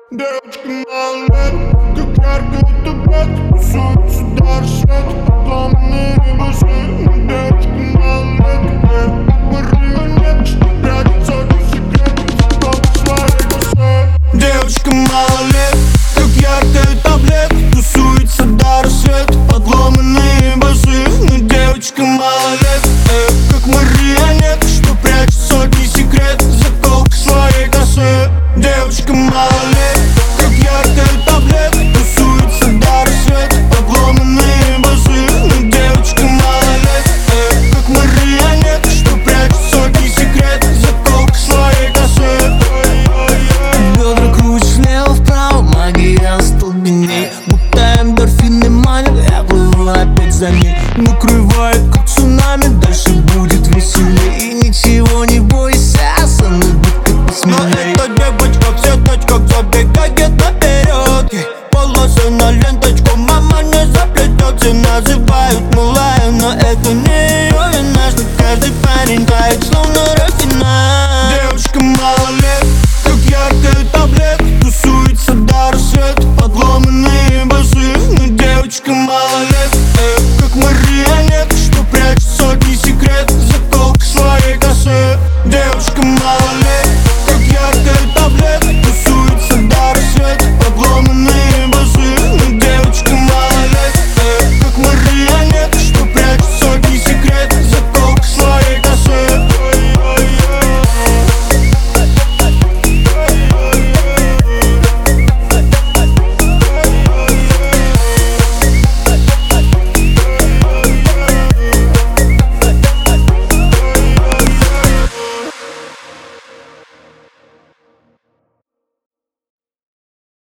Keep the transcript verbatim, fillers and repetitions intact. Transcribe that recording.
Девочка малолетка, как яркий табак, тусуется до рассвета, подломанные басы. Девочка малолетка, как марионетка, что прячет сотни секретов в толпе своей косы. Девочка малолетка, как яркая таблетка, тусуется до рассвета, подломанные басы. Но девочка малолетка, как марионетка, что прячет сотни секретов в заколках своей косы. Девочка малолетка, как яркая таблетка, тусуется до рассвета, подломанные басы. Но девочка малолетка, как марионетка, что прячет сотни секретов в заколках своей косы. Бедра крутишь влево-вправо, магия остолбеней, будто эндорфины манят, я плыву опять за ней.